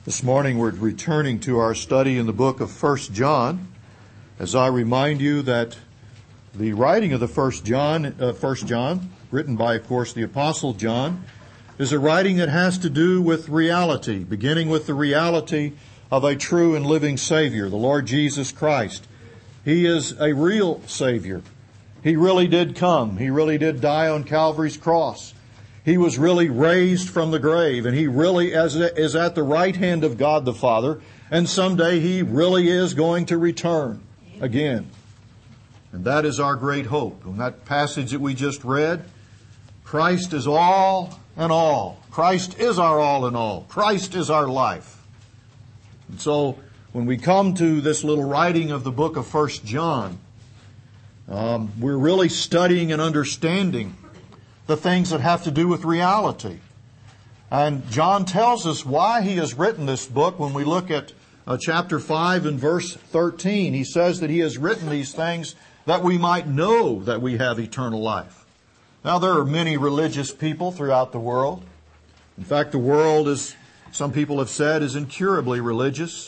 This morning we're returning to our study in the book of 1 John. As I remind you that the writing of the 1 John, written by, of course, the Apostle John, is a writing that has to do with reality, beginning with the reality of a true and living Savior, the Lord Jesus Christ. He is a real Savior. He really did come. He really did die on Calvary's cross. He was really raised from the grave, and He really is at the right hand of God the Father, and someday He really is going to return again. And that is our great hope. In that passage that we just read, Christ is all and all. Christ is our all in all. Christ is our life. And so when we come to this little writing of the book of 1 John, we're really studying and understanding the things that have to do with reality. And John tells us why he has written this book. When we look at chapter 5 and verse 13, he says that he has written these things that we might know that we have eternal life. Now, there are many religious people throughout the world. In fact, the world, as some people have said, is incurably religious.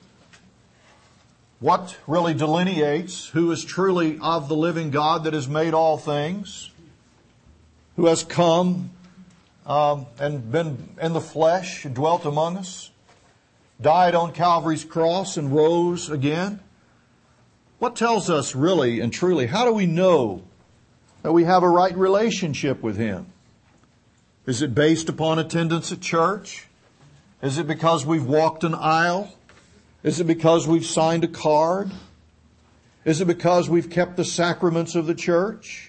What really delineates who is truly of the living God that has made all things, who has come and been in the flesh, dwelt among us, died on Calvary's cross and rose again? What tells us really and truly, how do we know that we have a right relationship with Him? Is it based upon attendance at church? Is it because we've walked an aisle? Is it because we've signed a card? Is it because we've kept the sacraments of the church?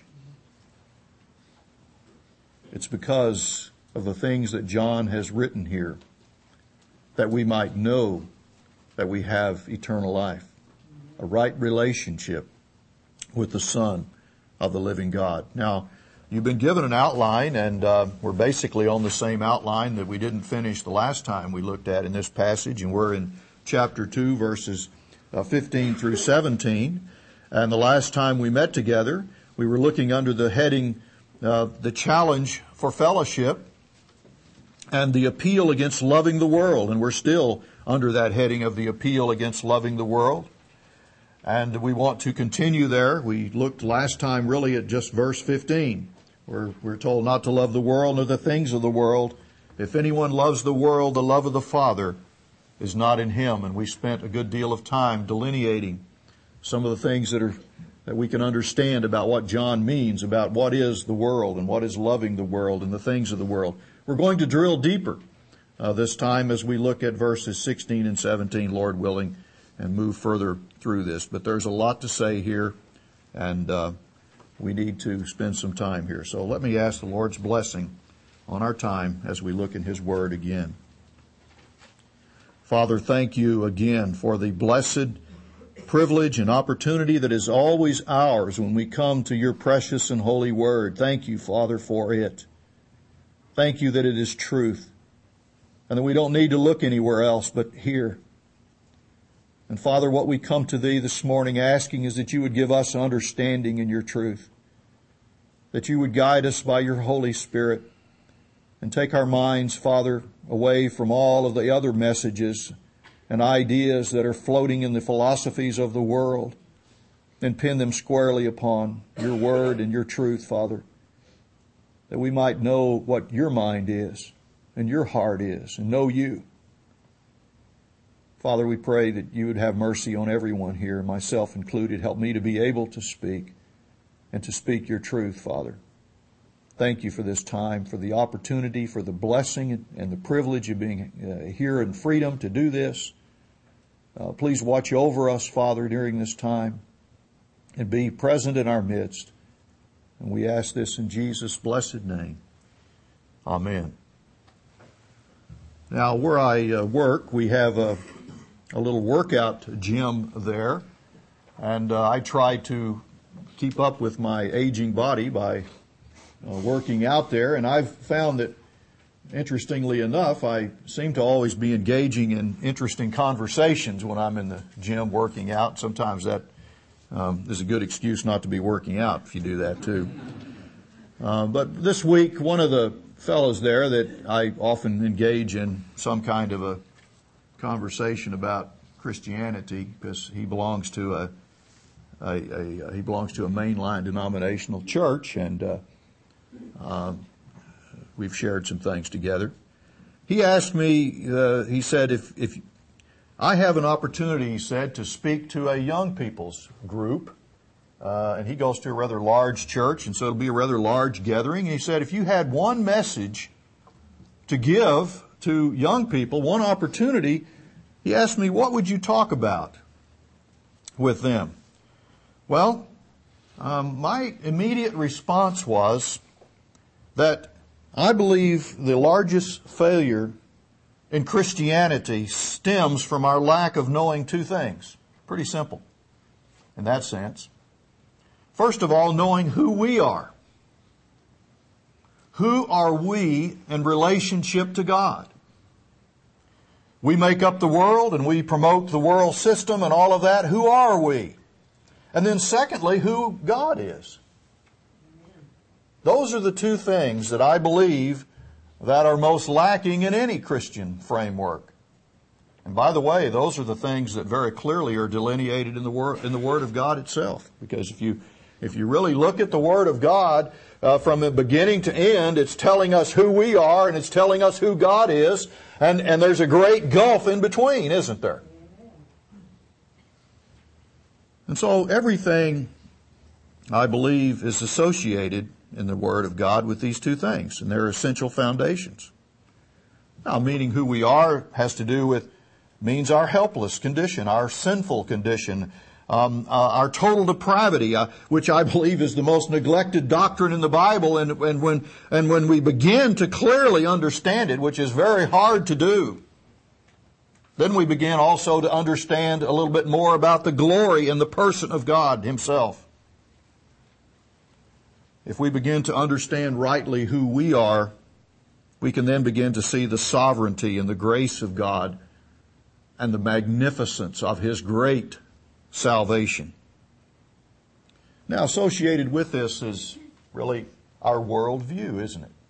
It's because of the things that John has written here, that we might know that we have eternal life, a right relationship with the Son of the living God. Now, you've been given an outline, and we're basically on the same outline that we didn't finish the last time we looked at in this passage, and we're in chapter 2, verses 15 through 17. And the last time we met together, we were looking under the heading, the challenge for fellowship and the appeal against loving the world. And we're still under that heading of the appeal against loving the world. And we want to continue there. We looked last time really at just verse 15, where we're told not to love the world nor the things of the world. If anyone loves the world, the love of the Father is not in him. And we spent a good deal of time delineating some of the things that we can understand about what John means about what is the world and what is loving the world and the things of the world. We're going to drill deeper this time as we look at verses 16 and 17, Lord willing, and move further through this. But there's a lot to say here, and we need to spend some time here. So let me ask the Lord's blessing on our time as we look in His Word again. Father, thank You again for the blessed privilege and opportunity that is always ours when we come to Your precious and holy Word. Thank You, Father, for it. Thank You that it is truth, and that we don't need to look anywhere else but here. And Father, what we come to Thee this morning asking is that You would give us understanding in Your truth, that You would guide us by Your Holy Spirit, and take our minds, Father, away from all of the other messages and ideas that are floating in the philosophies of the world, and pin them squarely upon Your Word and Your truth, Father, that we might know what Your mind is and Your heart is, and know You. Father, we pray that You would have mercy on everyone here, myself included. Help me to be able to speak and to speak Your truth, Father. Thank You for this time, for the opportunity, for the blessing and the privilege of being here in freedom to do this. Please watch over us, Father, during this time, and be present in our midst. And we ask this in Jesus' blessed name. Amen. Now, where I work, we have a little workout gym there, and I try to keep up with my aging body by working out there, and I've found that, interestingly enough, I seem to always be engaging in interesting conversations when I'm in the gym working out. Sometimes that is a good excuse not to be working out if you do that too. But this week, one of the fellows there that I often engage in some kind of conversation about Christianity because he belongs to a mainline denominational church, and we've shared some things together. He asked me, he said, if I have an opportunity, he said, to speak to a young people's group, and he goes to a rather large church, and so it'll be a rather large gathering. And he said, if you had one message to give to young people, one opportunity, he asked me, what would you talk about with them? Well, my immediate response was that I believe the largest failure in Christianity stems from our lack of knowing two things. Pretty simple in that sense. First of all, knowing who we are. Who are we in relationship to God? We make up the world and we promote the world system and all of that. Who are we? And then secondly, who God is. Those are the two things that I believe that are most lacking in any Christian framework. And by the way, those are the things that very clearly are delineated in the Word of God itself. Because if you really look at the Word of God from the beginning to end, it's telling us who we are and it's telling us who God is. And there's a great gulf in between, isn't there? And so everything, I believe, is associated in the Word of God with these two things, and they're essential foundations. Now, meaning who we are has to do with, means our helpless condition, our sinful condition, our total depravity, which I believe is the most neglected doctrine in the Bible, and when we begin to clearly understand it, which is very hard to do, then we begin also to understand a little bit more about the glory and the person of God Himself. If we begin to understand rightly who we are, we can then begin to see the sovereignty and the grace of God and the magnificence of His great salvation. Now, associated with this is really our worldview, isn't it?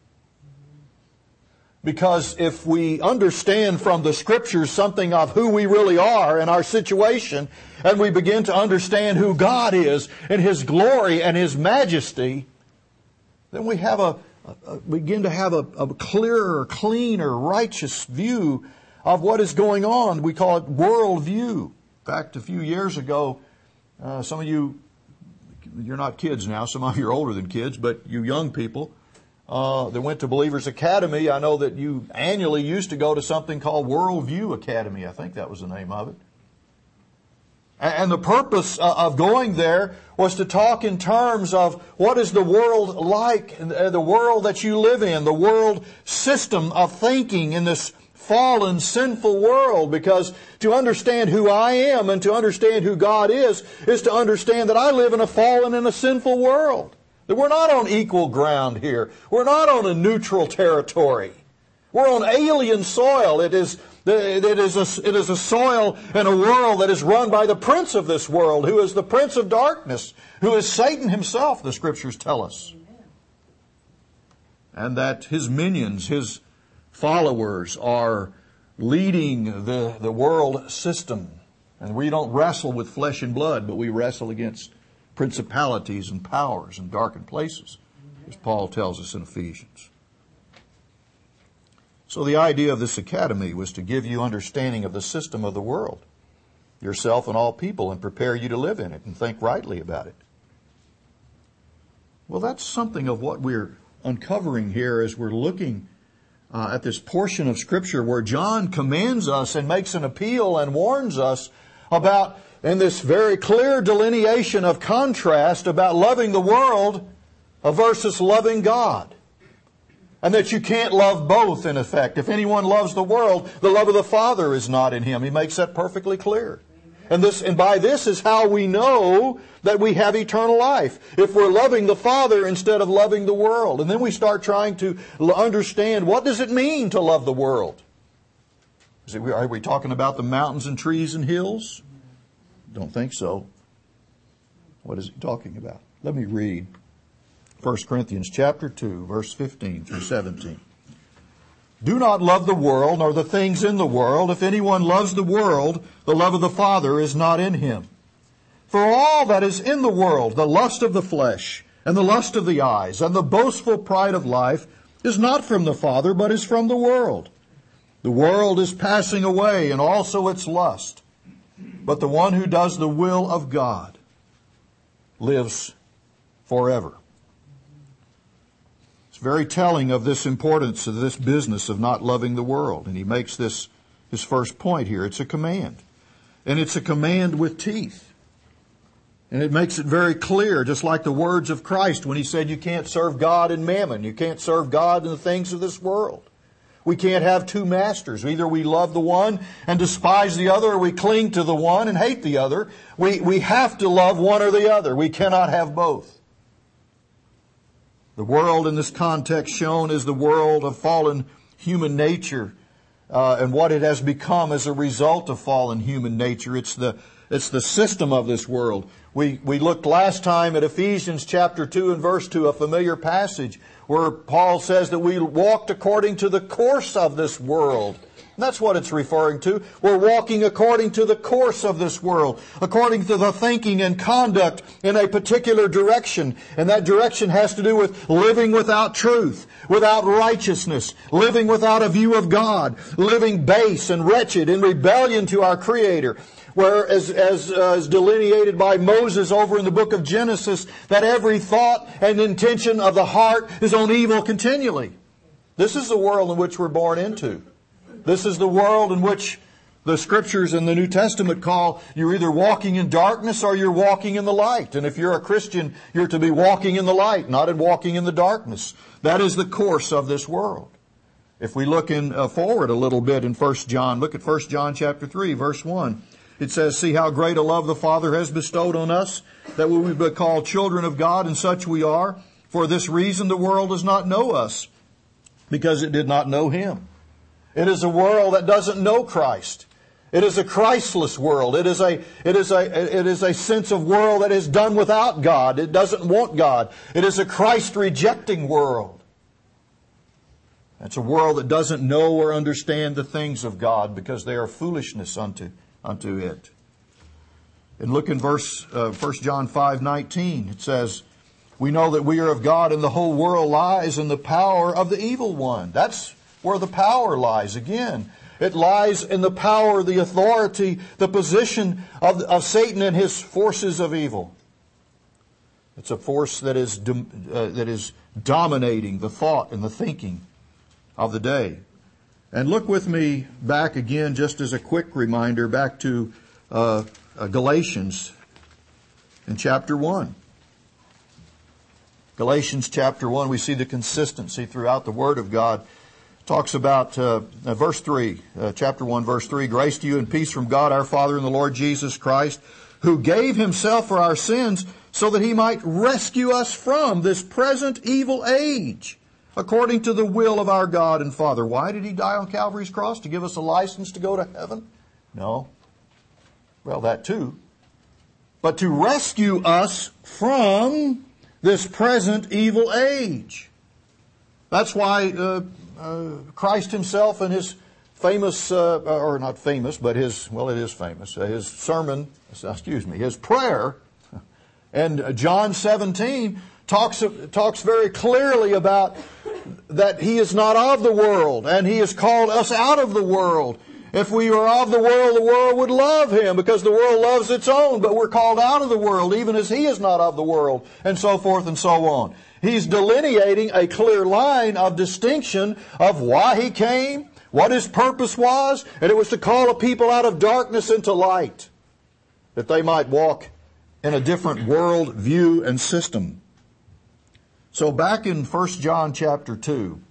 Because if we understand from the Scriptures something of who we really are and our situation, and we begin to understand who God is and His glory and His majesty, then we begin to have a clearer, cleaner, righteous view of what is going on. We call it worldview. In fact, a few years ago, some of you're not kids now, some of you are older than kids, but you young people that went to Believers Academy, I know that you annually used to go to something called Worldview Academy. I think that was the name of it. And the purpose of going there was to talk in terms of what is the world like, the world that you live in, the world system of thinking in this fallen, sinful world. Because to understand who I am and to understand who God is to understand that I live in a fallen and a sinful world. That we're not on equal ground here. We're not on a neutral territory. We're on alien soil. It is a soil and a world that is run by the prince of this world, who is the prince of darkness, who is Satan himself, the Scriptures tell us. And that his minions, his followers, are leading the world system. And we don't wrestle with flesh and blood, but we wrestle against principalities and powers in darkened places, as Paul tells us in Ephesians. So the idea of this academy was to give you understanding of the system of the world, yourself and all people, and prepare you to live in it and think rightly about it. Well, that's something of what we're uncovering here as we're looking at this portion of Scripture where John commands us and makes an appeal and warns us about, in this very clear delineation of contrast, about loving the world versus loving God. And that you can't love both, in effect. If anyone loves the world, the love of the Father is not in him. He makes that perfectly clear. And by this is how we know that we have eternal life. If we're loving the Father instead of loving the world. And then we start trying to understand, what does it mean to love the world? Are we talking about the mountains and trees and hills? Don't think so. What is he talking about? Let me read 1 Corinthians chapter 2, verse 15 through 17. Do not love the world nor the things in the world. If anyone loves the world, the love of the Father is not in him. For all that is in the world, the lust of the flesh, and the lust of the eyes, and the boastful pride of life, is not from the Father, but is from the world. The world is passing away, and also its lust. But the one who does the will of God lives forever. It's very telling of this importance of this business of not loving the world. And he makes this his first point here. It's a command. And it's a command with teeth. And it makes it very clear, just like the words of Christ when he said you can't serve God and mammon. You can't serve God and the things of this world. We can't have two masters. Either we love the one and despise the other, or we cling to the one and hate the other. We have to love one or the other. We cannot have both. The world in this context shown is the world of fallen human nature and what it has become as a result of fallen human nature. It's the system of this world. We looked last time at Ephesians chapter 2 and verse 2, a familiar passage where Paul says that we walked according to the course of this world. And that's what it's referring to. We're walking according to the course of this world, according to the thinking and conduct in a particular direction. And that direction has to do with living without truth, without righteousness, living without a view of God, living base and wretched in rebellion to our Creator. Where, as delineated by Moses over in the book of Genesis, that every thought and intention of the heart is on evil continually. This is the world in which we're born into. This is the world in which the Scriptures in the New Testament call you're either walking in darkness or you're walking in the light. And if you're a Christian, you're to be walking in the light, not in walking in the darkness. That is the course of this world. If we look forward a little bit in 1 John, look at 1 John chapter 3, verse 1. It says, see how great a love the Father has bestowed on us, that we would be called children of God, and such we are. For this reason the world does not know us, because it did not know Him. It is a world that doesn't know Christ. It is a Christless world. It is a sense of world that is done without God. It doesn't want God. It is a Christ-rejecting world. It's a world that doesn't know or understand the things of God because they are foolishness unto it. And look in 1 John 5:19. It says, we know that we are of God and the whole world lies in the power of the evil one. That's where the power lies again. It lies in the power, the authority, the position of Satan and his forces of evil. It's a force that is dominating the thought and the thinking of the day. And look with me back again, just as a quick reminder, back to Galatians in chapter 1. Galatians chapter 1, we see the consistency throughout the Word of God. It talks about verse 3, chapter 1, verse 3, grace to you and peace from God our Father and the Lord Jesus Christ, who gave Himself for our sins so that He might rescue us from this present evil age, according to the will of our God and Father. Why did He die on Calvary's cross? To give us a license to go to heaven? No. Well, that too. But to rescue us from this present evil age. That's why Christ Himself in His famous, or not famous, but it is famous, his sermon, his prayer, and John 17 talks very clearly about that He is not of the world, and He has called us out of the world. If we were of the world would love Him, because the world loves its own, but we're called out of the world, even as He is not of the world, and so forth and so on. He's delineating a clear line of distinction of why He came, what His purpose was, and it was to call a people out of darkness into light, that they might walk in a different world view and system. So back in 1 John chapter 2,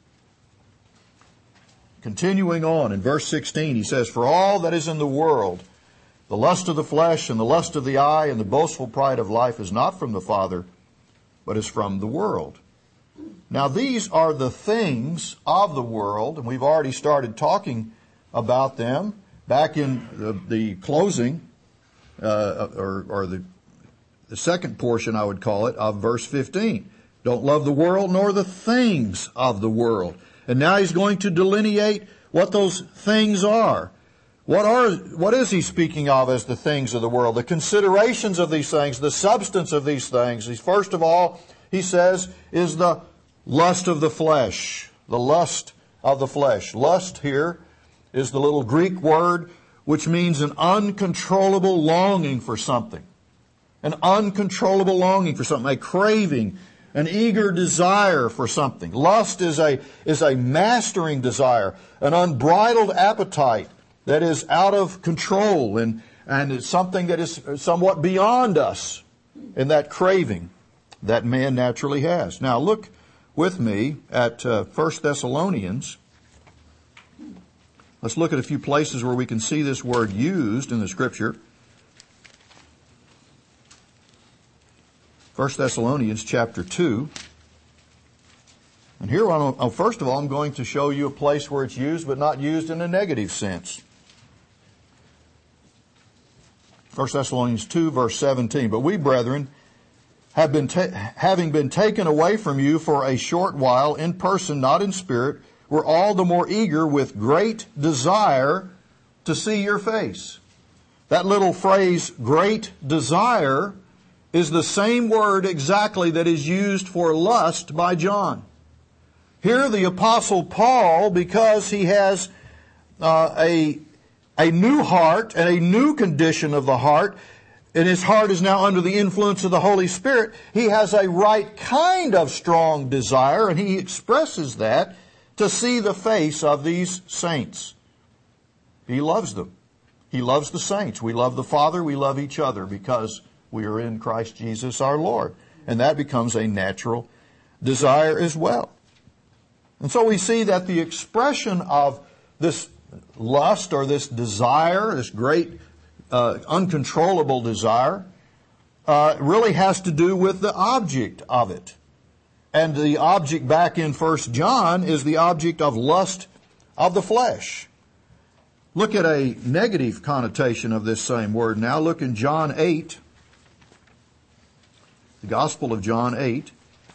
continuing on in verse 16, he says, for all that is in the world, the lust of the flesh and the lust of the eye and the boastful pride of life is not from the Father, but is from the world. Now these are the things of the world, and we've already started talking about them back in the closing, or the second portion, I would call it, of verse 15. Don't love the world nor the things of the world. And now he's going to delineate what those things are. What is he speaking of as the things of the world? The considerations of these things, the substance of these things. First of all, he says, is the lust of the flesh. The lust of the flesh. Lust here is the little Greek word which means an uncontrollable longing for something. An uncontrollable longing for something, a craving, an eager desire for something. Lust is a mastering desire, an unbridled appetite that is out of control and it's something that is somewhat beyond us in that craving that man naturally has. Now look with me at 1 Thessalonians. Let's look at a few places where we can see this word used in the Scripture. 1 Thessalonians chapter 2. And here, first of all, I'm going to show you a place where it's used, but not used in a negative sense. 1 Thessalonians 2, verse 17. But we, brethren, having been taken away from you for a short while, in person, not in spirit, we're all the more eager with great desire to see your face. That little phrase, great desire, is the same word exactly that is used for lust by John. Here the Apostle Paul, because he has a new heart and a new condition of the heart, and his heart is now under the influence of the Holy Spirit, he has a right kind of strong desire, and he expresses that to see the face of these saints. He loves them. He loves the saints. We love the Father, we love each other because we are in Christ Jesus our Lord. And that becomes a natural desire as well. And so we see that the expression of this lust or this desire, this great uncontrollable desire, really has to do with the object of it. And the object back in 1 John is the object of lust of the flesh. Look at a negative connotation of this same word now. Look in John 8, the Gospel of John 8,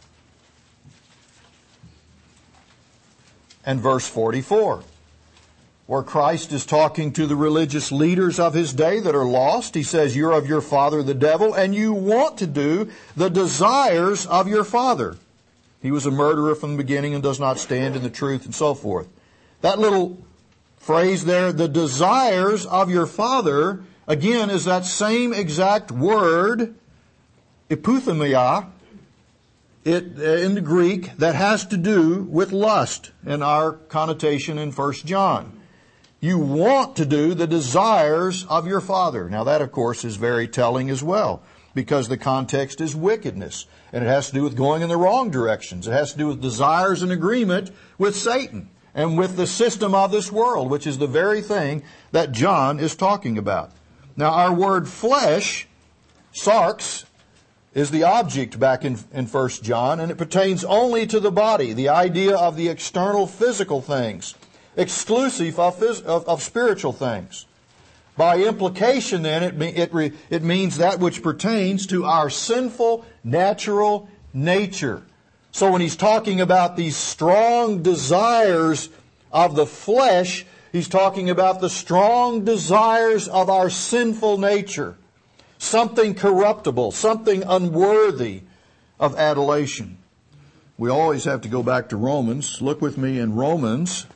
and verse 44, where Christ is talking to the religious leaders of his day that are lost. He says, you're of your father the devil, and you want to do the desires of your father. He was a murderer from the beginning and does not stand in the truth, and so forth. That little phrase there, the desires of your father, again, is that same exact word, epithumia, in the Greek, that has to do with lust in our connotation in 1 John. You want to do the desires of your father. Now that, of course, is very telling as well, because the context is wickedness, and it has to do with going in the wrong directions. It has to do with desires in agreement with Satan and with the system of this world, which is the very thing that John is talking about. Now our word flesh, sarx, is the object back in 1 John, and it pertains only to the body, the idea of the external physical things, exclusive of spiritual things. By implication, then, it means that which pertains to our sinful, natural nature. So when he's talking about these strong desires of the flesh, he's talking about the strong desires of our sinful nature. Something corruptible, something unworthy of adulation. We always have to go back to Romans. Look with me in Romans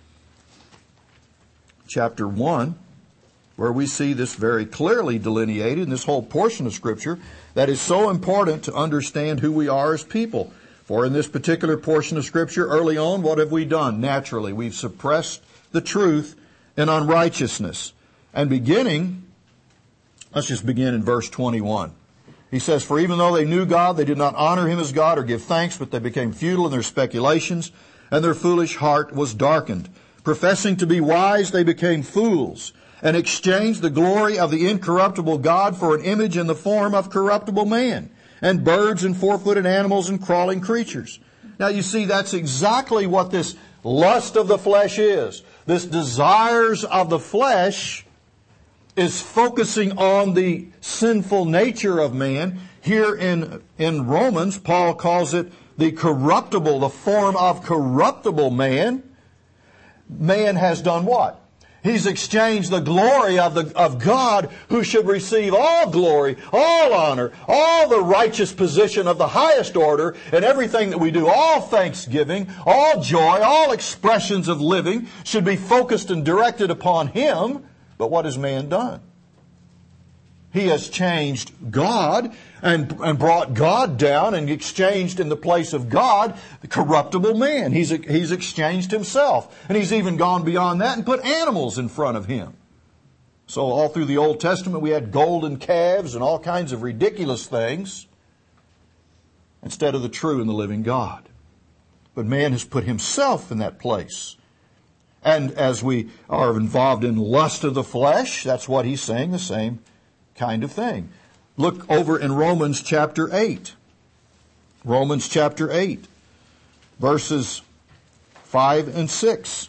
chapter 1, where we see this very clearly delineated in this whole portion of Scripture that is so important to understand who we are as people. For in this particular portion of Scripture, early on, what have we done? Naturally, we've suppressed the truth in unrighteousness. And let's just begin in verse 21. He says, for even though they knew God, they did not honor Him as God or give thanks, but they became futile in their speculations, and their foolish heart was darkened. Professing to be wise, they became fools, and exchanged the glory of the incorruptible God for an image in the form of corruptible man, and birds and four-footed animals and crawling creatures. Now you see, that's exactly what this lust of the flesh is. This desires of the flesh is focusing on the sinful nature of man. Here in Romans, Paul calls it the corruptible, the form of corruptible man, man has done what? He's exchanged the glory of God, who should receive all glory, all honor, all the righteous position of the highest order, and everything that we do, all thanksgiving, all joy, all expressions of living should be focused and directed upon Him. But what has man done? He has changed God and brought God down and exchanged in the place of God the corruptible man. He's exchanged himself. And he's even gone beyond that and put animals in front of him. So all through the Old Testament we had golden calves and all kinds of ridiculous things instead of the true and the living God. But man has put himself in that place. And as we are involved in lust of the flesh, that's what he's saying, the same kind of thing. Look over in Romans chapter 8. Romans chapter 8, verses 5 and 6.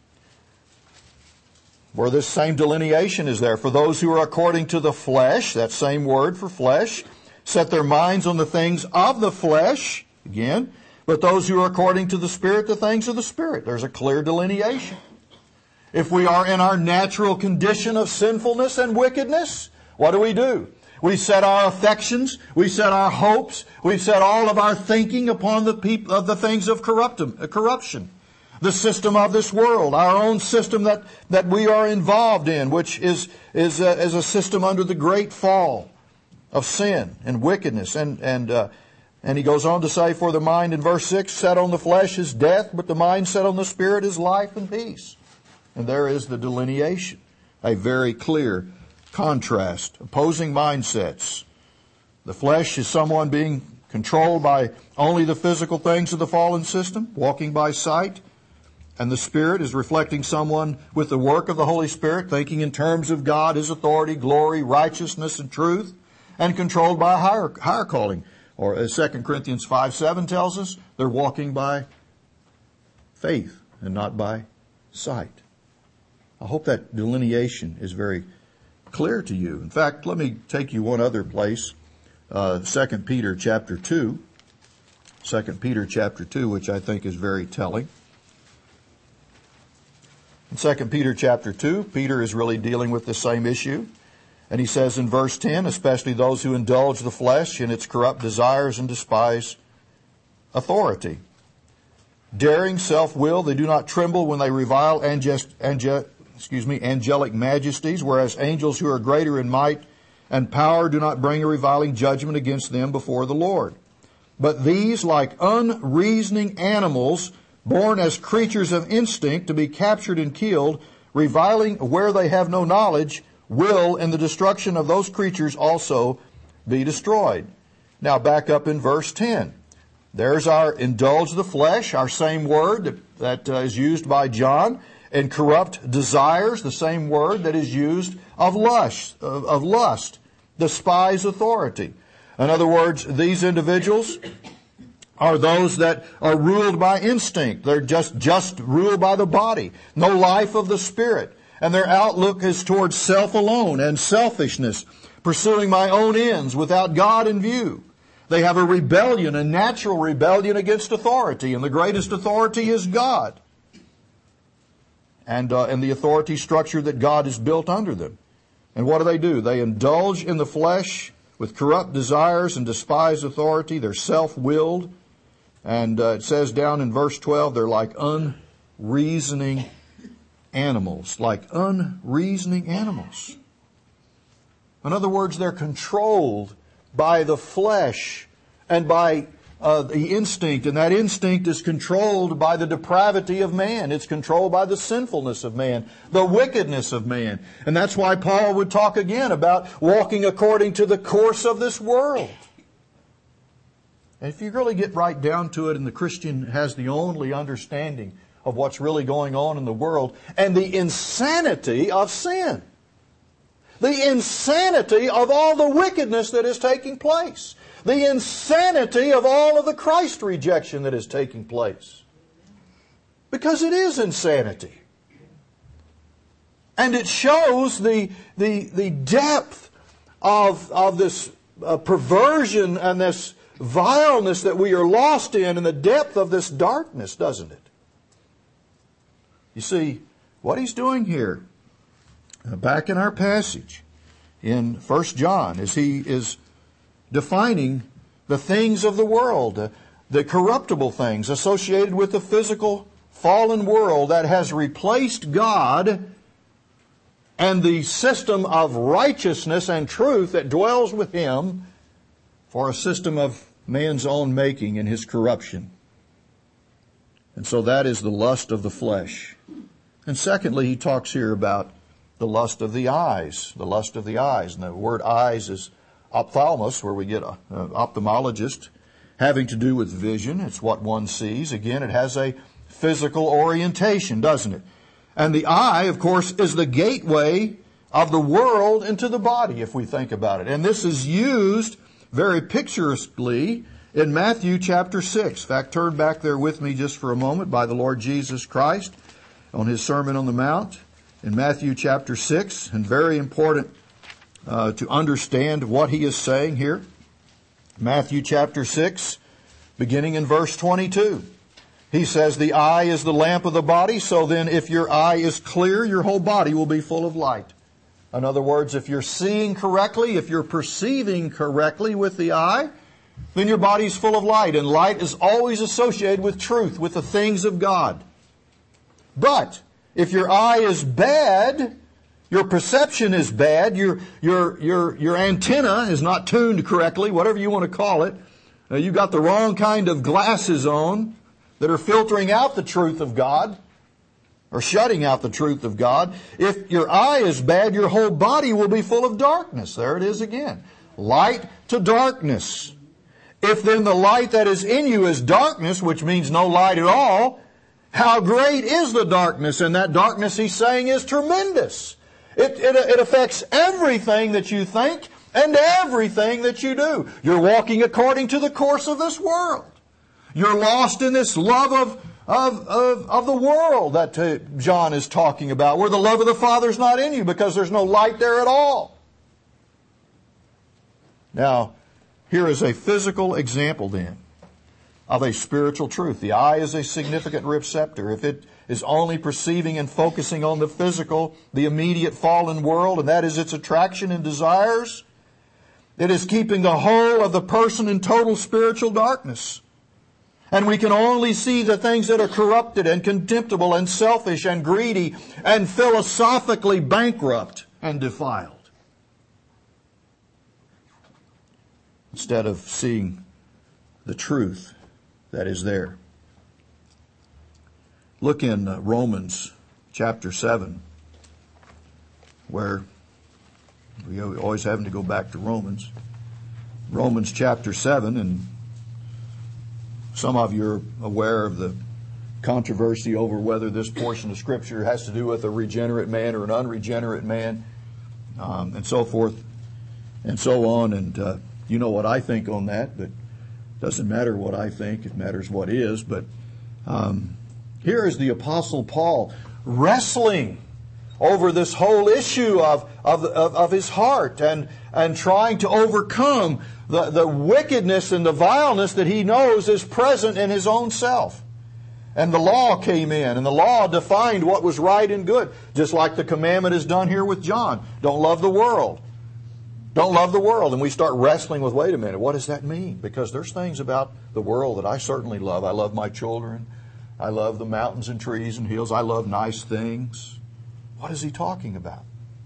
Where this same delineation is there. For those who are according to the flesh, that same word for flesh, set their minds on the things of the flesh, again, but those who are according to the Spirit, the things of the Spirit. There's a clear delineation. If we are in our natural condition of sinfulness and wickedness, what do? We set our affections, we set our hopes, we set all of our thinking upon the things of corruption. The system of this world, our own system that we are involved in, which is a system under the great fall of sin and wickedness. And he goes on to say, for the mind in verse 6, set on the flesh is death, but the mind set on the Spirit is life and peace. And there is the delineation, a very clear contrast, opposing mindsets. The flesh is someone being controlled by only the physical things of the fallen system, walking by sight. And the Spirit is reflecting someone with the work of the Holy Spirit, thinking in terms of God, His authority, glory, righteousness, and truth, and controlled by a higher calling. Or as 2 Corinthians 5:7 tells us, they're walking by faith and not by sight. I hope that delineation is very clear to you. In fact, let me take you one other place. 2 Peter chapter 2. 2 Peter chapter 2, which I think is very telling. In 2 Peter chapter 2, Peter is really dealing with the same issue. And he says in verse 10, especially those who indulge the flesh in its corrupt desires and despise authority. Daring self-will, they do not tremble when they revile angelic majesties, whereas angels who are greater in might and power do not bring a reviling judgment against them before the Lord. But these, like unreasoning animals, born as creatures of instinct to be captured and killed, reviling where they have no knowledge, will in the destruction of those creatures also be destroyed. Now back up in verse 10. There's our indulge the flesh, our same word that is used by John, and corrupt desires, the same word that is used of lust, despise authority. In other words, these individuals are those that are ruled by instinct. They're just ruled by the body. No life of the Spirit. And their outlook is towards self alone and selfishness, pursuing my own ends without God in view. They have a rebellion, a natural rebellion against authority, and the greatest authority is God. And the authority structure that God has built under them. And what do? They indulge in the flesh with corrupt desires and despise authority. They're self-willed. And it says down in verse 12, they're like unreasoning animals. Like unreasoning animals. In other words, they're controlled by the flesh and by the instinct, and that instinct is controlled by the depravity of man. It's controlled by the sinfulness of man, the wickedness of man. And that's why Paul would talk again about walking according to the course of this world. And if you really get right down to it, and the Christian has the only understanding of what's really going on in the world, and the insanity of sin, the insanity of all the wickedness that is taking place, the insanity of all of the Christ rejection that is taking place. Because it is insanity. And it shows the depth of this perversion and this vileness that we are lost in the depth of this darkness, doesn't it? You see, what he's doing here, back in our passage in 1 John, is he is defining the things of the world, the corruptible things associated with the physical fallen world that has replaced God and the system of righteousness and truth that dwells with Him for a system of man's own making in his corruption. And so that is the lust of the flesh. And secondly, he talks here about the lust of the eyes. The lust of the eyes. And the word eyes is ophthalmos, where we get an ophthalmologist, having to do with vision. It's what one sees. Again, it has a physical orientation, doesn't it? And the eye, of course, is the gateway of the world into the body, if we think about it. And this is used very picturesquely in Matthew chapter 6. In fact, turn back there with me just for a moment by the Lord Jesus Christ on His Sermon on the Mount in Matthew chapter 6. And very important to understand what He is saying here. Matthew chapter 6, beginning in verse 22. He says, the eye is the lamp of the body, so then if your eye is clear, your whole body will be full of light. In other words, if you're seeing correctly, if you're perceiving correctly with the eye, then your body's full of light. And light is always associated with truth, with the things of God. But if your eye is bad, your perception is bad, your antenna is not tuned correctly, whatever you want to call it, you got the wrong kind of glasses on that are filtering out the truth of God, or shutting out the truth of God. If your eye is bad, your whole body will be full of darkness. There it is again. Light to darkness. If then the light that is in you is darkness, which means no light at all, how great is the darkness? And that darkness, he's saying, is tremendous. It affects everything that you think and everything that you do. You're walking according to the course of this world. You're lost in this love of the world that John is talking about, where the love of the Father's not in you because there's no light there at all. Now, here is a physical example then of a spiritual truth. The eye is a significant receptor. If it is only perceiving and focusing on the physical, the immediate fallen world, and that is its attraction and desires, it is keeping the whole of the person in total spiritual darkness. And we can only see the things that are corrupted and contemptible and selfish and greedy and philosophically bankrupt and defiled, instead of seeing the truth that is there. Look in Romans chapter 7, where we always having to go back to Romans. Romans chapter 7, and some of you are aware of the controversy over whether this portion of Scripture has to do with a regenerate man or an unregenerate man, and so forth and so on. And you know what I think on that, but it doesn't matter what I think. It matters what is. But here is the Apostle Paul wrestling over this whole issue of his heart and trying to overcome the wickedness and the vileness that he knows is present in his own self. And the law came in, and the law defined what was right and good, just like the commandment is done here with John. Don't love the world. Don't love the world. And we start wrestling with, wait a minute, what does that mean? Because there's things about the world that I certainly love. I love my children. I love the mountains and trees and hills. I love nice things. What is he talking about?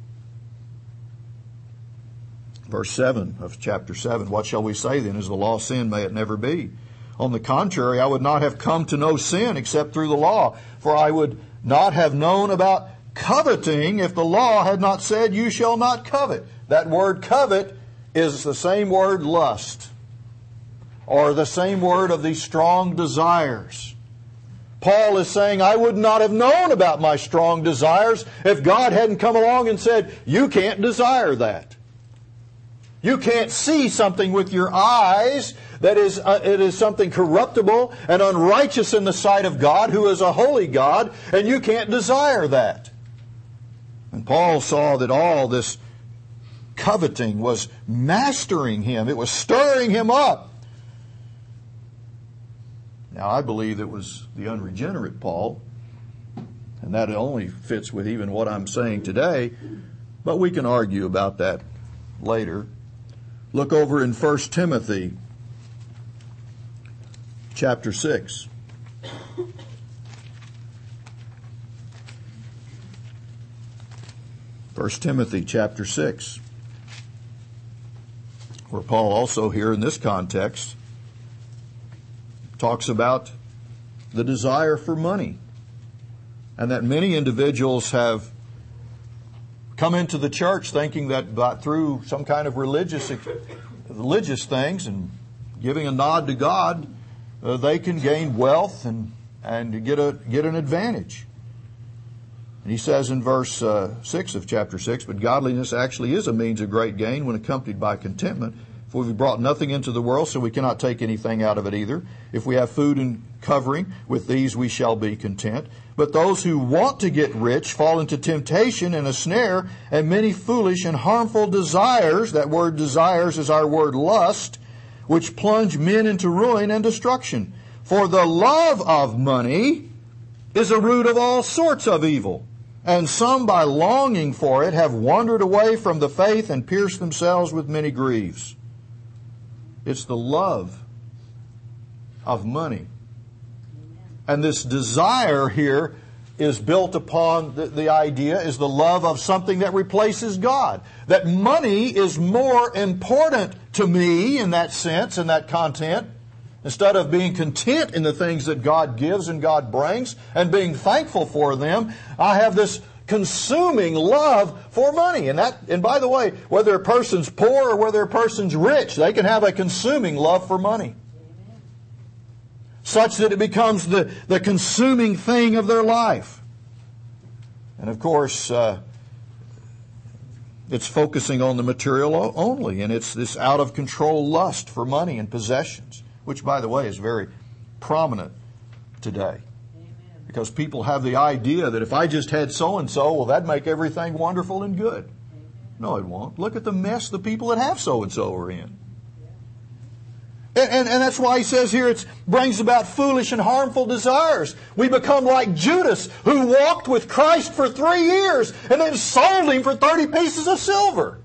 Verse 7 of chapter 7, what shall we say then? Is the law sin? May it never be. On the contrary, I would not have come to know sin except through the law. For I would not have known about coveting if the law had not said, you shall not covet. That word covet is the same word lust, or the same word of these strong desires. Paul is saying, I would not have known about my strong desires if God hadn't come along and said, you can't desire that. You can't see something with your eyes that it is something corruptible and unrighteous in the sight of God, who is a holy God, and you can't desire that. And Paul saw that all this coveting was mastering him. It was stirring him up. Now, I believe it was the unregenerate Paul, and that only fits with even what I'm saying today, but we can argue about that later. Look over in 1 Timothy chapter 6. 1 Timothy chapter 6, where Paul also here in this context talks about the desire for money, and that many individuals have come into the church thinking that through some kind of religious things and giving a nod to God, they can gain wealth and get an advantage. And he says in verse 6 of chapter 6, but godliness actually is a means of great gain when accompanied by contentment. For we brought nothing into the world, so we cannot take anything out of it either. If we have food and covering, with these we shall be content. But those who want to get rich fall into temptation and a snare and many foolish and harmful desires. That word desires is our word lust, which plunge men into ruin and destruction. For the love of money is a root of all sorts of evil. And some, by longing for it, have wandered away from the faith and pierced themselves with many griefs. It's the love of money. And this desire here is built upon the idea is the love of something that replaces God. That money is more important to me in that sense, in that content. Instead of being content in the things that God gives and God brings and being thankful for them, I have this consuming love for money. And by the way, whether a person's poor or whether a person's rich, they can have a consuming love for money. Such that it becomes the consuming thing of their life. And of course, it's focusing on the material only, and it's this out of control lust for money and possessions, which, by the way, is very prominent today. Because people have the idea that if I just had so-and-so, well, that'd make everything wonderful and good. No, it won't. Look at the mess the people that have so-and-so are in. And that's why he says here it brings about foolish and harmful desires. We become like Judas, who walked with Christ for 3 years and then sold Him for 30 pieces of silver.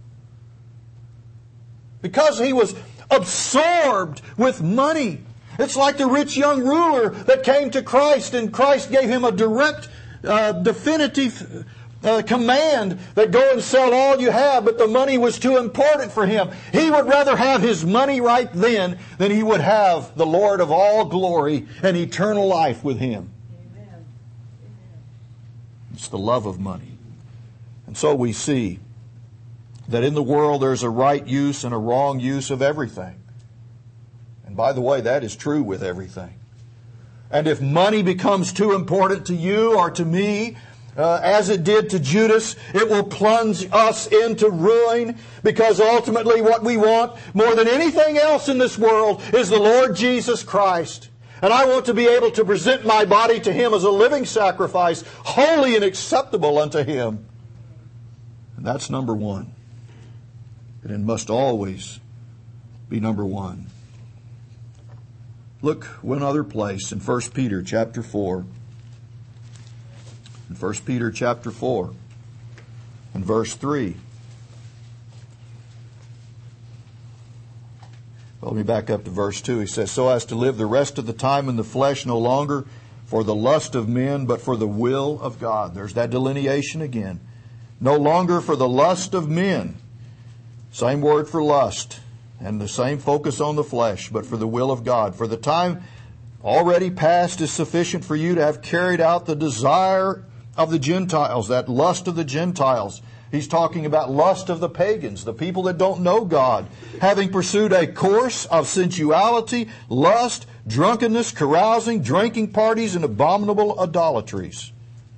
Because he was absorbed with money. It's like the rich young ruler that came to Christ, and Christ gave him a direct, definitive command that go and sell all you have, but the money was too important for him. He would rather have his money right then than he would have the Lord of all glory and eternal life with Him. Amen. It's the love of money. And so we see that in the world there's a right use and a wrong use of everything. And by the way, that is true with everything. And if money becomes too important to you or to me, as it did to Judas, it will plunge us into ruin, because ultimately what we want more than anything else in this world is the Lord Jesus Christ. And I want to be able to present my body to Him as a living sacrifice, holy and acceptable unto Him. And that's number one. And it must always be number one. Look one other place in 1 Peter chapter 4. In 1 Peter chapter 4 and verse 3. Well, let me back up to verse 2. He says, so as to live the rest of the time in the flesh no longer for the lust of men, but for the will of God. There's that delineation again. No longer for the lust of men. Same word for lust. And the same focus on the flesh, but for the will of God. For the time already past is sufficient for you to have carried out the desire of the Gentiles, that lust of the Gentiles. He's talking about lust of the pagans, the people that don't know God, having pursued a course of sensuality, lust, drunkenness, carousing, drinking parties, and abominable idolatries.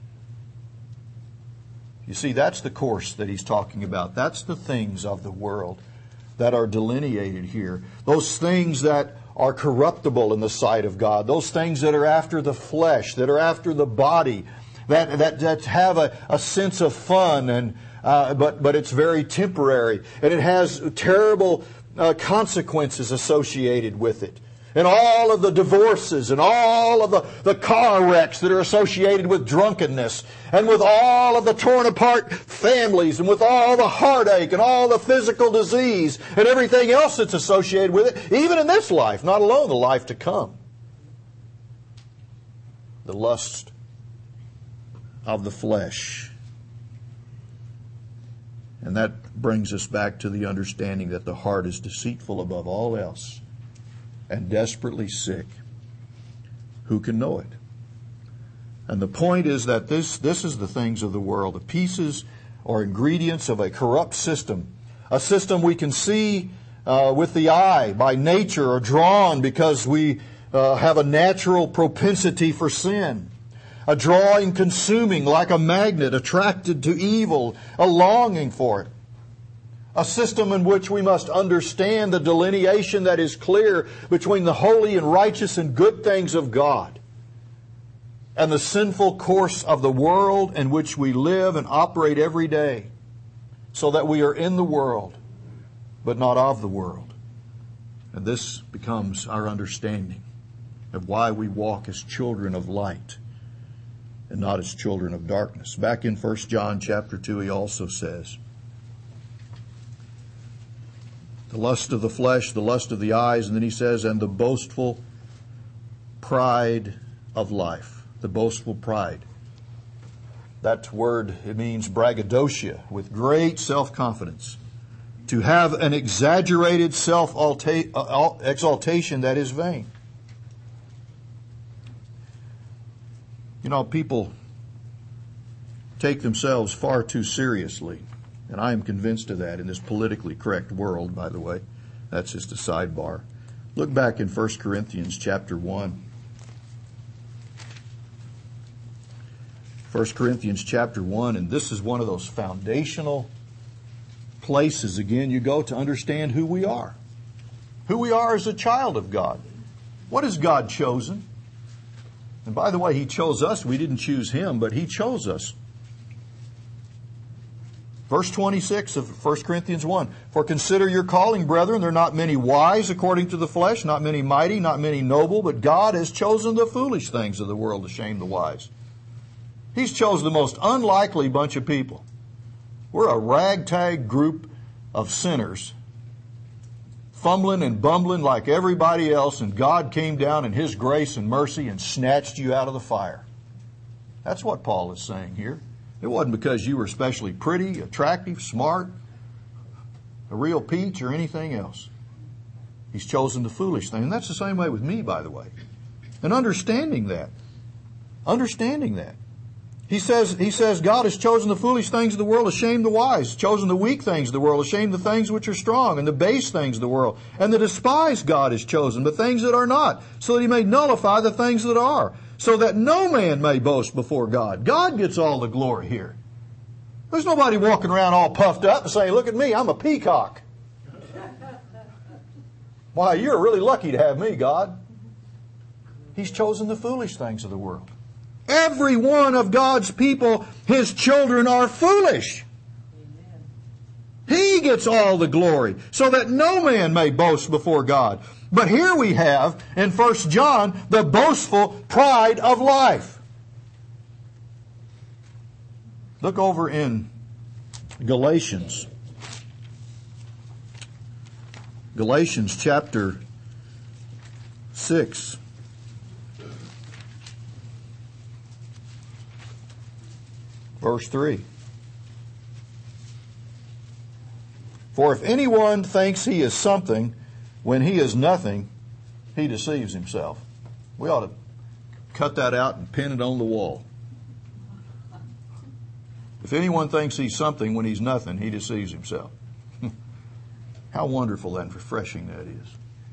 You see, that's the course that he's talking about. That's the things of the world that are delineated here. Those things that are corruptible in the sight of God. Those things that are after the flesh, that are after the body, that have a sense of fun, and but it's very temporary, and it has terrible consequences associated with it. and all of the divorces and all of the car wrecks that are associated with drunkenness, and with all of the torn apart families, and with all the heartache and all the physical disease and everything else that's associated with it, even in this life, not alone the life to come. The lust of the flesh. And that brings us back to the understanding that the heart is deceitful above all else and desperately sick. Who can know it? And the point is that this is the things of the world, the pieces or ingredients of a corrupt system, a system we can see with the eye, by nature, or drawn because we have a natural propensity for sin. A drawing, consuming like a magnet, attracted to evil, a longing for it. A system in which we must understand the delineation that is clear between the holy and righteous and good things of God and the sinful course of the world in which we live and operate every day, so that we are in the world, but not of the world. And this becomes our understanding of why we walk as children of light and not as children of darkness. Back in 1 John chapter 2, he also says, the lust of the flesh, the lust of the eyes, and then he says, and the boastful pride of life. The boastful pride. That word, it means braggadocio, with great self-confidence. To have an exaggerated self-exaltation that is vain. You know, people take themselves far too seriously. And I am convinced of that in this politically correct world, by the way. That's just a sidebar. Look back in 1 Corinthians chapter 1. 1 Corinthians chapter 1, and this is one of those foundational places, again, you go to understand who we are. Who we are as a child of God. What has God chosen? And by the way, He chose us. We didn't choose Him, but He chose us. Verse 26 of 1 Corinthians 1. For consider your calling, brethren. There are not many wise according to the flesh, not many mighty, not many noble, but God has chosen the foolish things of the world to shame the wise. He's chosen the most unlikely bunch of people. We're a ragtag group of sinners, fumbling and bumbling like everybody else, and God came down in His grace and mercy and snatched you out of the fire. That's what Paul is saying here. It wasn't because you were especially pretty, attractive, smart, a real peach, or anything else. He's chosen the foolish thing. And that's the same way with me, by the way. And understanding that. He says God has chosen the foolish things of the world to shame the wise, chosen the weak things of the world to shame the things which are strong, and the base things of the world. And the despised God has chosen, the things that are not, so that He may nullify the things that are, so that no man may boast before God. God gets all the glory here. There's nobody walking around all puffed up and saying, look at me, I'm a peacock. Why, you're really lucky to have me, God. He's chosen the foolish things of the world. Every one of God's people, His children, are foolish. Amen. He gets all the glory, so that no man may boast before God. But here we have, in 1 John, the boastful pride of life. Look over in Galatians. Galatians chapter 6. Verse 3. For if anyone thinks he is something when he is nothing, he deceives himself. We ought to cut that out and pin it on the wall. If anyone thinks he's something when he's nothing, he deceives himself. How wonderful and refreshing that is.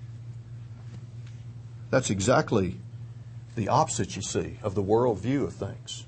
That's exactly the opposite, you see, of the world view of things.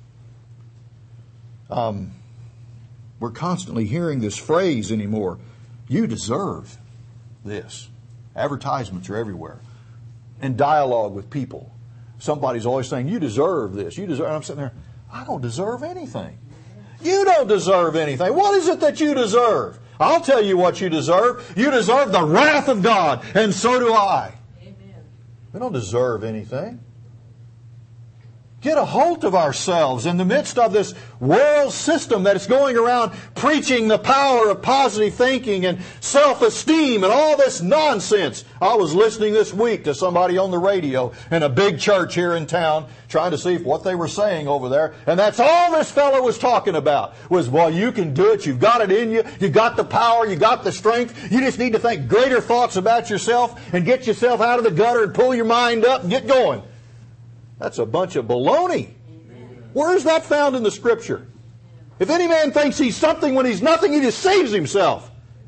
We're constantly hearing this phrase anymore. You deserve this. Advertisements are everywhere. In dialogue with people, somebody's always saying, you deserve this. You deserve. And I'm sitting there, I don't deserve anything. You don't deserve anything. What is it that you deserve? I'll tell you what you deserve. You deserve the wrath of God, and so do I. Amen. We don't deserve anything. Get a hold of ourselves in the midst of this world system that is going around preaching the power of positive thinking and self-esteem and all this nonsense. I was listening this week to somebody on the radio in a big church here in town trying to see what they were saying over there. And that's all this fellow was talking about was, well, you can do it. You've got it in you. You've got the power. You've got the strength. You just need to think greater thoughts about yourself and get yourself out of the gutter and pull your mind up and get going. That's a bunch of baloney. Where is that found in the Scripture? If any man thinks he's something when he's nothing, he deceives himself.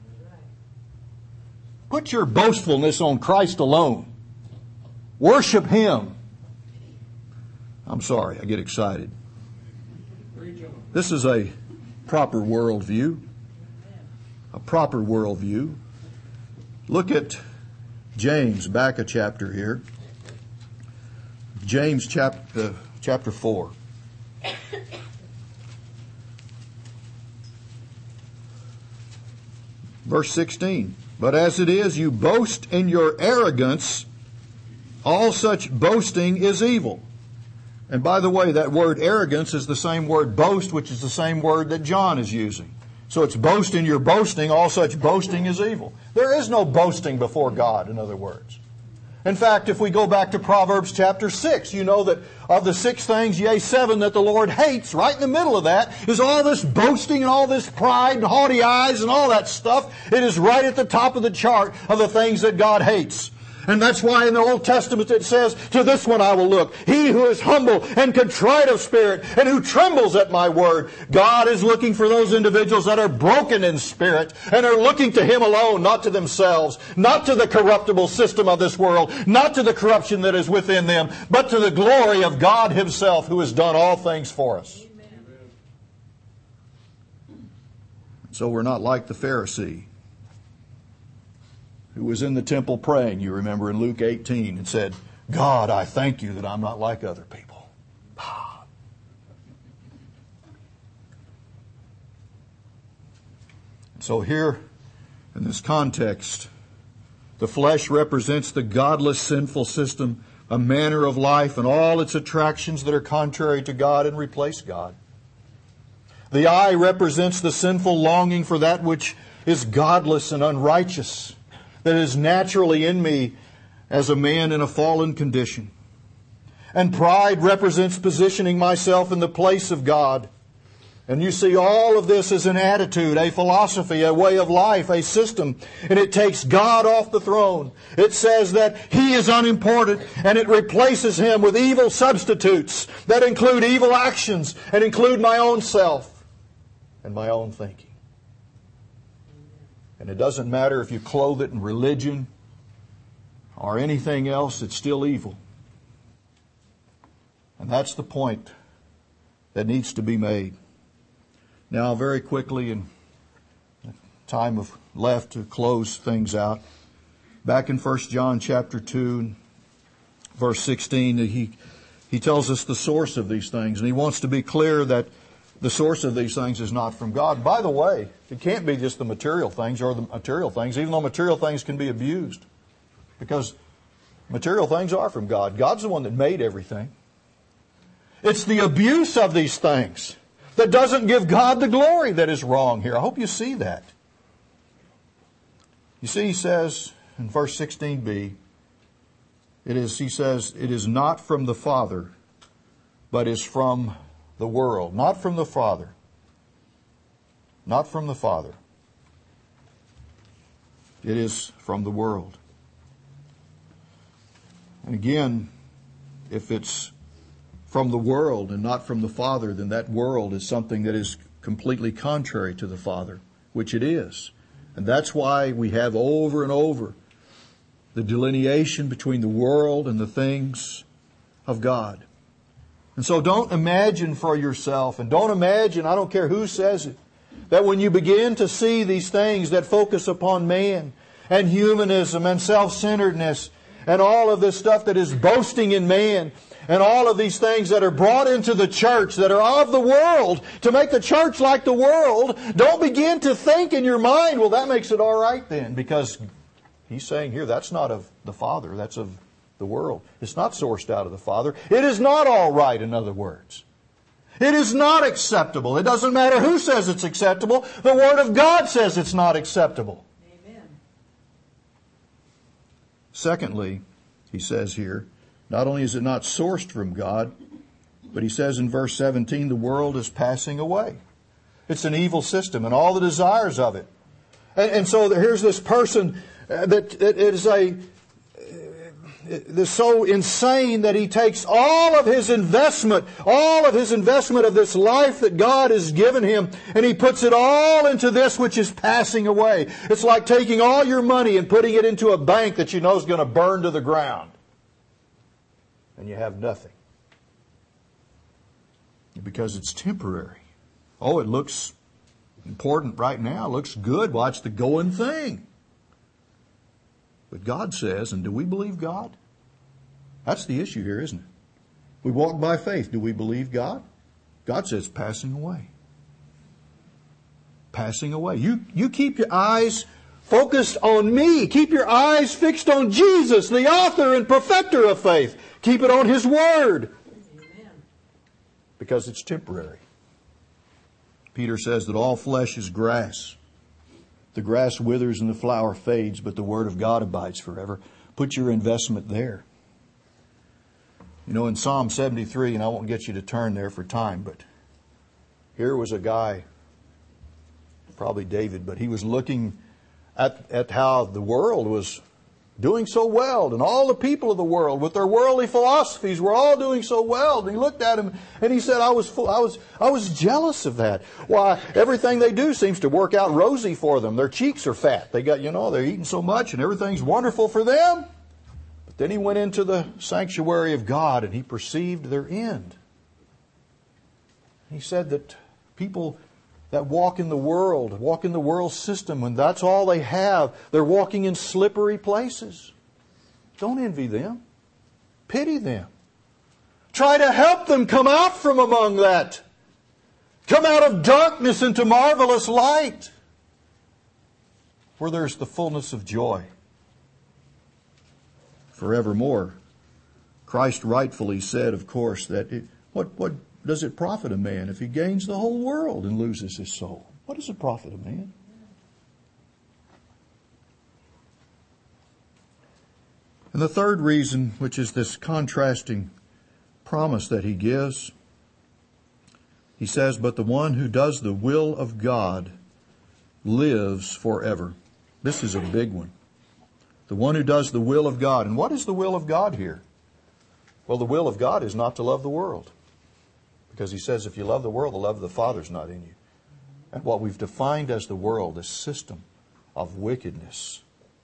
Put your boastfulness on Christ alone. Worship Him. I'm sorry, I get excited. This is a proper worldview. A proper worldview. Look at James, back a chapter here. James chapter 4. Verse 16. But as it is, you boast in your arrogance. All such boasting is evil. And by the way, that word arrogance is the same word boast, which is the same word that John is using. So it's boast in your boasting. All such boasting is evil. There is no boasting before God, in other words. In fact, if we go back to Proverbs chapter 6, you know that of the 6 things, yea, 7 that the Lord hates, right in the middle of that is all this boasting and all this pride and haughty eyes and all that stuff. It is right at the top of the chart of the things that God hates. And that's why in the Old Testament it says, to this one I will look. He who is humble and contrite of spirit and who trembles at my word. God is looking for those individuals that are broken in spirit and are looking to Him alone, not to themselves, not to the corruptible system of this world, not to the corruption that is within them, but to the glory of God Himself who has done all things for us. Amen. So we're not like the Pharisee who was in the temple praying, you remember in Luke 18, and said, God, I thank you that I'm not like other people. So here, in this context, the flesh represents the godless, sinful system, a manner of life and all its attractions that are contrary to God and replace God. The eye represents the sinful longing for that which is godless and unrighteous, that is naturally in me as a man in a fallen condition. And pride represents positioning myself in the place of God. And you see all of this as an attitude, a philosophy, a way of life, a system. And it takes God off the throne. It says that He is unimportant and it replaces Him with evil substitutes that include evil actions and include my own self and my own thinking. And it doesn't matter if you clothe it in religion or anything else, it's still evil. And that's the point that needs to be made. Now, very quickly, in time of left to close things out, back in 1 John chapter 2, verse 16, he tells us the source of these things. And he wants to be clear that the source of these things is not from God. By the way, it can't be just the material things or the material things, even though material things can be abused. Because material things are from God. God's the one that made everything. It's the abuse of these things that doesn't give God the glory that is wrong here. I hope you see that. You see, he says in verse 16b, he says, it is not from the Father, but is from the world. Not from the Father. Not from the Father. It is from the world. And again, if it's from the world and not from the Father, then that world is something that is completely contrary to the Father, which it is. And that's why we have over and over the delineation between the world and the things of God. And so don't imagine for yourself, and don't imagine, I don't care who says it, that when you begin to see these things that focus upon man and humanism and self-centeredness and all of this stuff that is boasting in man and all of these things that are brought into the church that are of the world to make the church like the world, don't begin to think in your mind, well, that makes it all right then, because he's saying here that's not of the Father, that's of the world. It's not sourced out of the Father. It is not all right, in other words. It is not acceptable. It doesn't matter who says it's acceptable. The Word of God says it's not acceptable. Amen. Secondly, he says here, not only is it not sourced from God, but he says in verse 17, the world is passing away. It's an evil system and all the desires of it. And so here's this person that is so insane that he takes all of his investment of this life that God has given him, and he puts it all into this which is passing away. It's like taking all your money and putting it into a bank that you know is going to burn to the ground. And you have nothing. Because it's temporary. Oh, it looks important right now. It looks good. Well, it's the going thing. But God says, and do we believe God? That's the issue here, isn't it? We walk by faith. Do we believe God? God says passing away. Passing away. You keep your eyes focused on me. Keep your eyes fixed on Jesus, the author and perfecter of faith. Keep it on His Word. Amen. Because it's temporary. Peter says that all flesh is grass. The grass withers and the flower fades, but the Word of God abides forever. Put your investment there. You know, in Psalm 73, and I won't get you to turn there for time, but here was a guy, probably David, but he was looking at how the world was doing so well, and all the people of the world with their worldly philosophies were all doing so well. And he looked at him and he said, I was jealous of that. Why, everything they do seems to work out rosy for them. Their cheeks are fat. They got, they're eating so much and everything's wonderful for them. But then he went into the sanctuary of God and he perceived their end. He said that people that walk in the world system, and that's all they have, they're walking in slippery places. Don't envy them. Pity them. Try to help them come out from among that. Come out of darkness into marvelous light, where there's the fullness of joy forevermore. Christ rightfully said, of course, that what does it profit a man if he gains the whole world and loses his soul? What does it profit a man? And the third reason, which is this contrasting promise that he gives, he says, but the one who does the will of God lives forever. This is a big one. The one who does the will of God. And what is the will of God here? Well, the will of God is not to love the world. Because he says, if you love the world, the love of the Father is not in you. And what we've defined as the world, this system of wickedness.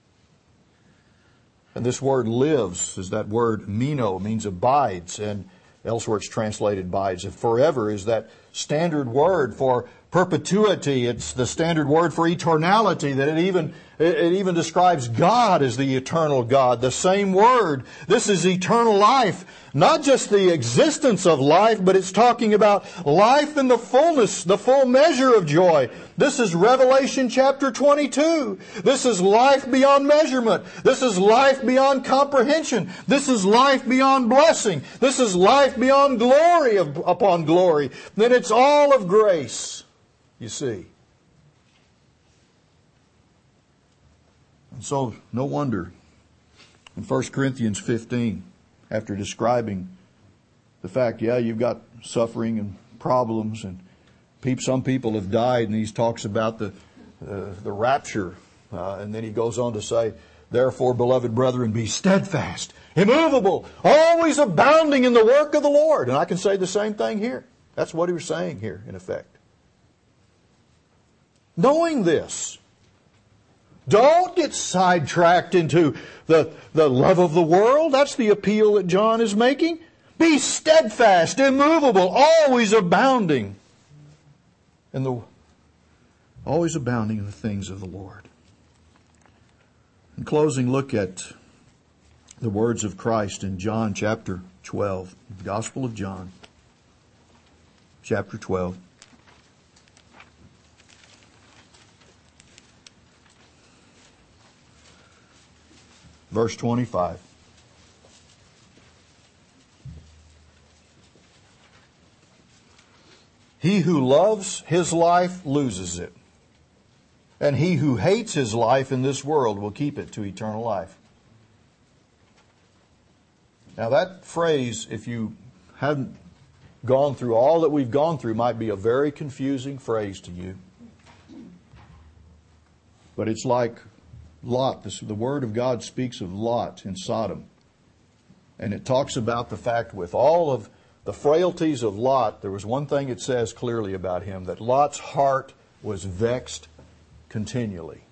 And this word lives is that word meno, means abides, and elsewhere it's translated abides. And forever is that standard word for perpetuity. It's the standard word for eternality, that it even describes God as the eternal God. The same word. This is eternal life. Not just the existence of life, but it's talking about life in the fullness, the full measure of joy. This is Revelation chapter 22. This is life beyond measurement. This is life beyond comprehension. This is life beyond blessing. This is life beyond glory upon glory. Then it's all of grace, you see. And so, no wonder in 1 Corinthians 15, after describing the fact, you've got suffering and problems, and some people have died, and he talks about the rapture, and then he goes on to say, therefore, beloved brethren, be steadfast, immovable, always abounding in the work of the Lord. And I can say the same thing here. That's what he was saying here, in effect. Knowing this, don't get sidetracked into the love of the world. That's the appeal that John is making. Be steadfast, immovable, always abounding in the things of the Lord. In closing, look at the words of Christ in John chapter 12, the Gospel of John, chapter 12. Verse 25. He who loves his life loses it. And he who hates his life in this world will keep it to eternal life. Now that phrase, if you hadn't gone through all that we've gone through, might be a very confusing phrase to you. But it's like Lot. The Word of God speaks of Lot in Sodom. And it talks about the fact with all of the frailties of Lot, there was one thing it says clearly about him, that Lot's heart was vexed continually.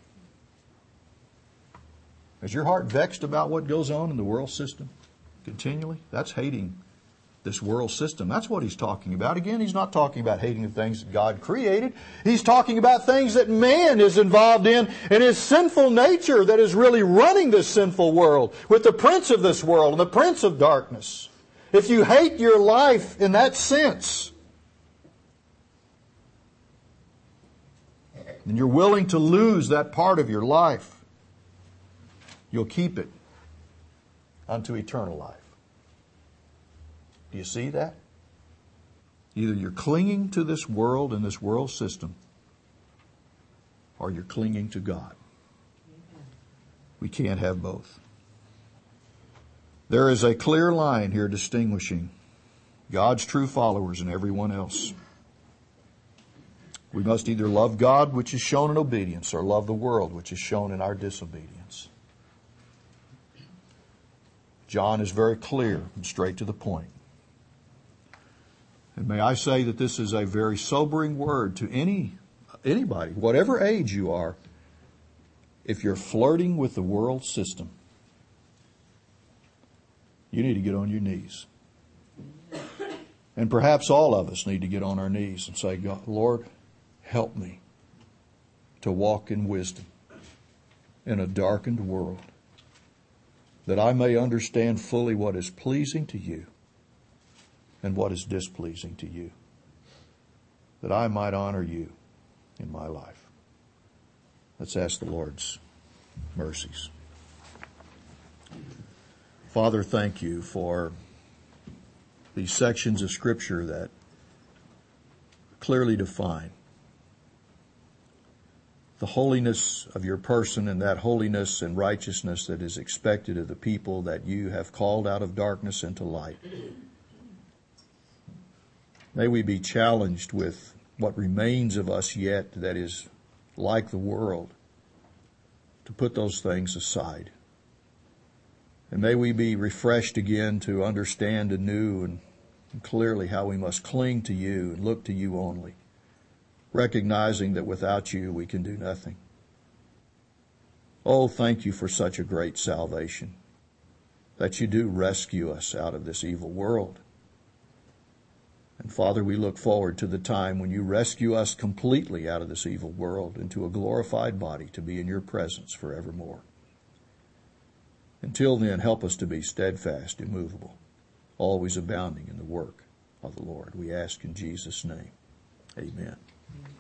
Is your heart vexed about what goes on in the world system continually? That's hating this world system. That's what he's talking about. Again, he's not talking about hating the things that God created. He's talking about things that man is involved in his sinful nature that is really running this sinful world with the prince of this world and the prince of darkness. If you hate your life in that sense, and you're willing to lose that part of your life, you'll keep it unto eternal life. Do you see that? Either you're clinging to this world and this world system, or you're clinging to God. We can't have both. There is a clear line here distinguishing God's true followers and everyone else. We must either love God, which is shown in obedience, or love the world, which is shown in our disobedience. John is very clear and straight to the point. And may I say that this is a very sobering word to anybody, whatever age you are. If you're flirting with the world system, you need to get on your knees. And perhaps all of us need to get on our knees and say, God, Lord, help me to walk in wisdom in a darkened world, that I may understand fully what is pleasing to you and what is displeasing to you, that I might honor you in my life. Let's ask the Lord's mercies. Father, thank you for these sections of Scripture that clearly define the holiness of your person and that holiness and righteousness that is expected of the people that you have called out of darkness into light. May we be challenged with what remains of us yet that is like the world, to put those things aside. And may we be refreshed again to understand anew and clearly how we must cling to you and look to you only, recognizing that without you we can do nothing. Oh, thank you for such a great salvation, that you do rescue us out of this evil world. And Father, we look forward to the time when you rescue us completely out of this evil world into a glorified body to be in your presence forevermore. Until then, help us to be steadfast, immovable, always abounding in the work of the Lord. We ask in Jesus' name. Amen.